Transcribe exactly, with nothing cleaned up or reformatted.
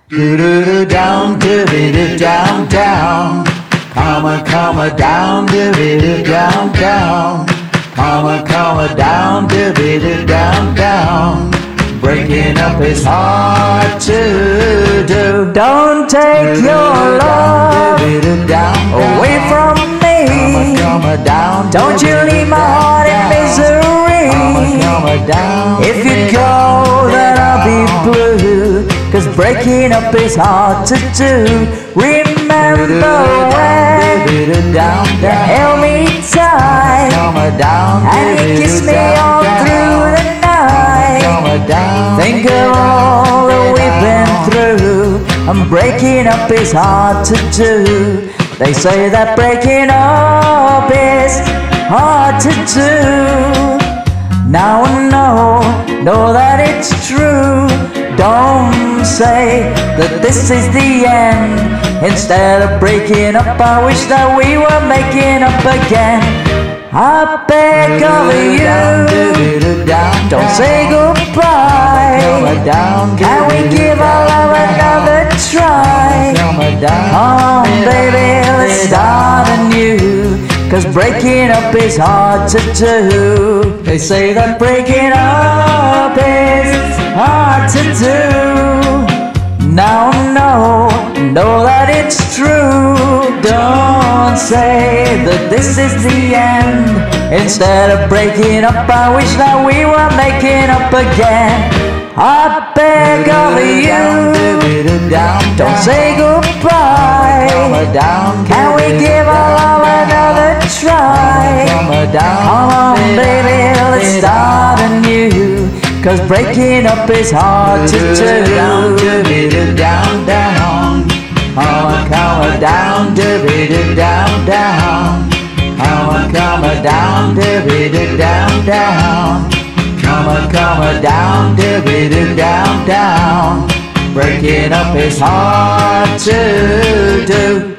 Do do do down, do do do down, down. Come on, come on down, do do do down, down. Come on, come on down, do do do down, down. Breaking up is hard to do. Don't take your love away from me. Don't you leave my heart in misery. If you go, then I'll be blue. Cause breaking up is hard to do. Remember when you held me tight and you kissed me all through the night. Think of all that we've been through, and breaking up is hard to do. They say that breaking up is hard to do. Now I know, know that it's true. Don't say that this is the end. Instead of breaking up, I wish that we were making up again. I beg of you, don't say goodbye. Can we give our love another try? Come on baby, let's start anew. Cause breaking up is hard to do. They say that breaking up is hard to do. Now I know, know that it's true. Don't say that this is the end. Instead of breaking up, I wish that we were making up again. I beg of you, don't say goodbye. Can we give our love another try? Come on baby, let's start anew. Cause breaking up is hard to do. Down, down, down. Come on, come on down, down, down. Come on, come on down, down, down. Come on, come on down, down, down. Breaking up is hard to do.